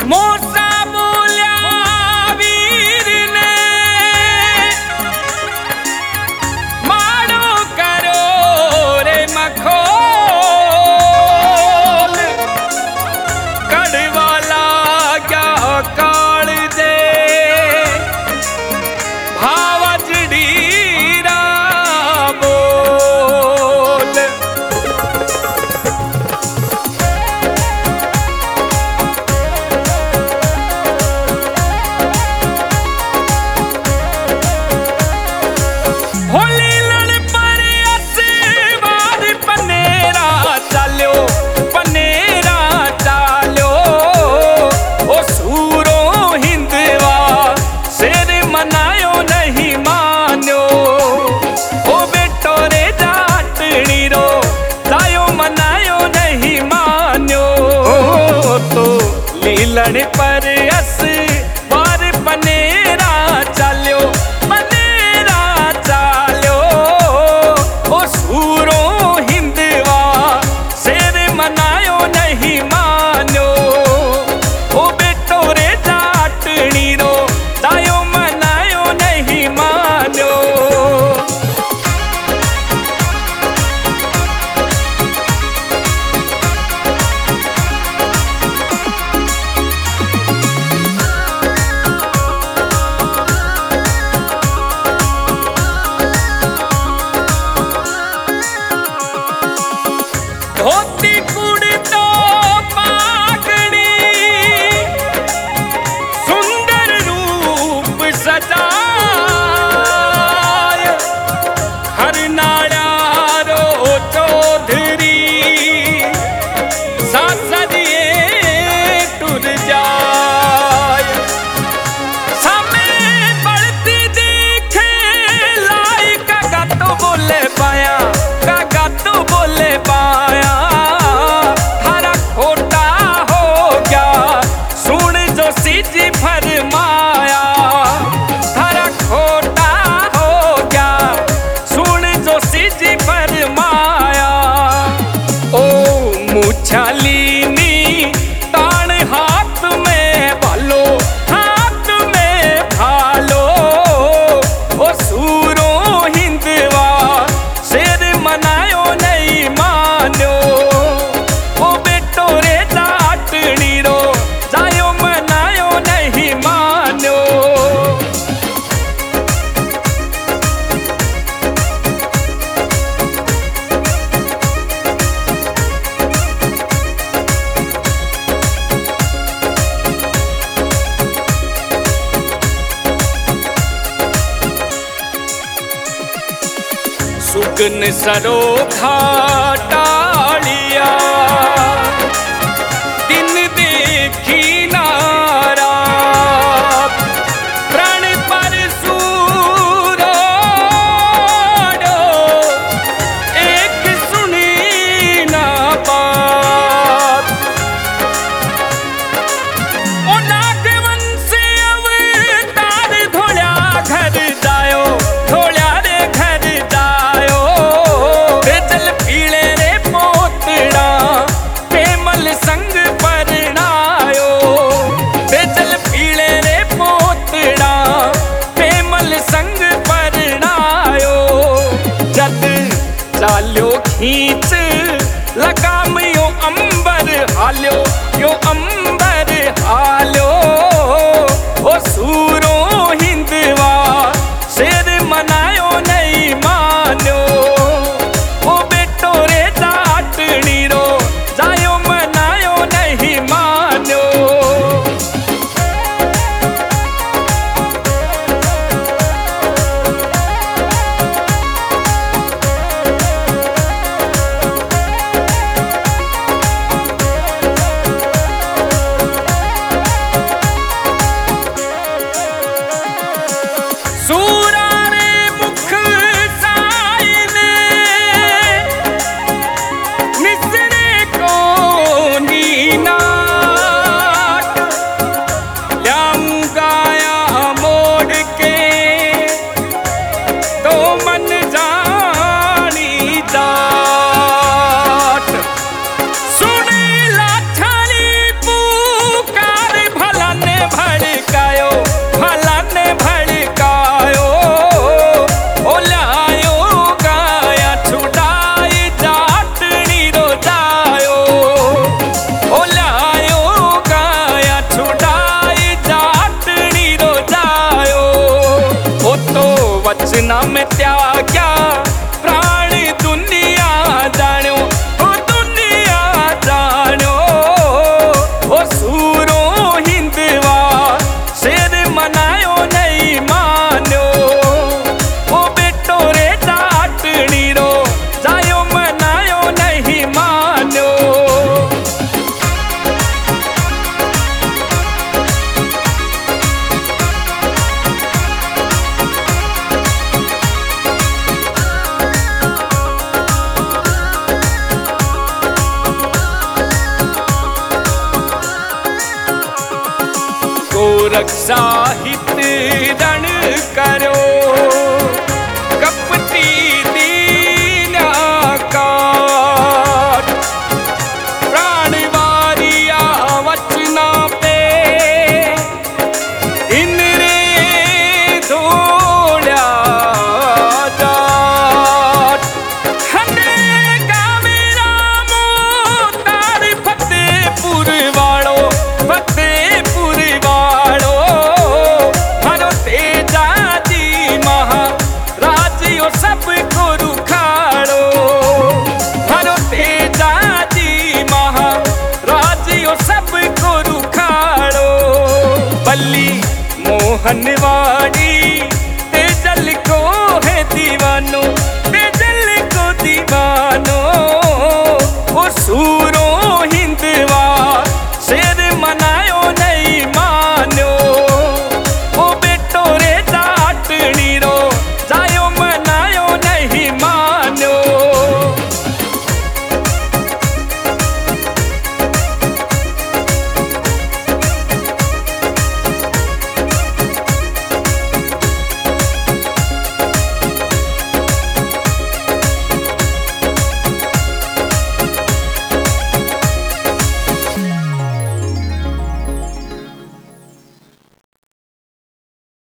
मोसा बोल्या वीर ने माड़ो करो रे मखोल कड़वा लाग्या काल दे भावजड़ीरा बोल होली लड़ पर असवार पनेरा चाल्यो ओ सूरो हिंदवा शेर मनायो नहीं मान्यो ओ बेटो रे जाटनी रो जायो मनायो नहीं मान्यो तो लीलड़ पर असवार पनेरा चाल्यो ओ सूरो हिंदवा शेर मनायो नहीं मान्यो ओ बेटो रे जाटनी रो जायो मनायो नहीं मान्यो धोती कुड़तो पागड़ी सुंदर रूप सजाय हर नाड़ारो चौधरी सासरिए टुर जाय सामे बढ़ती देखे लाई कागा तो बोले पाया कागा तो बोले पाया जी फरमाया थारा खोटा हो गया सुन जो सीजी फरमाया ओ मुछालीनी तान हाथ में भालो ओ सूरो हिंदवा शेर मनायो नहीं मान्यो ओ बेटो रे जाटनी रो जायो नहीं मानो सुगन सरो घाटालिया दिन देखी नारा प्रण पर सूरो एक सुनी ना बात ओ नागवंश अवतार धोल्या घर जायो धोल्या रे घर जायो बेचल पीले रे पोतड़ा प्रेमल संग परणायो बेचल पीले रे पोतड़ा प्रेमल संग परणायो जद चाल्यो खींच लगाम यो अंबर हाल्यो ओ सूरो हिंदवा शेर मनायो नहीं मान्यो ओ बेटो रे जाटनी रो जायो मनायो नहीं मान्यो वचना में त्याग्या प्राण दुनिया जानो, ओ दुनिया जानो। ओ सूरो हिंदवा शेर मनायो नहीं मानो, ओ बेटो रे जाटनी रो जायो मनायो नहीं मानो। रक्षा हित रण करो कपटी दीना काट, प्राण वारिया वचना पे इन रे धोड़ा जाट। हने गावे रामो तार फतेहपुर वालो, फतेहपुर वालो हरो तेजा जी महाराजियो सब को रुखाड़ो, हरो तेजा जी महाराजियो सब को रुखाड़ो। बल्ली मोहन वाड़ी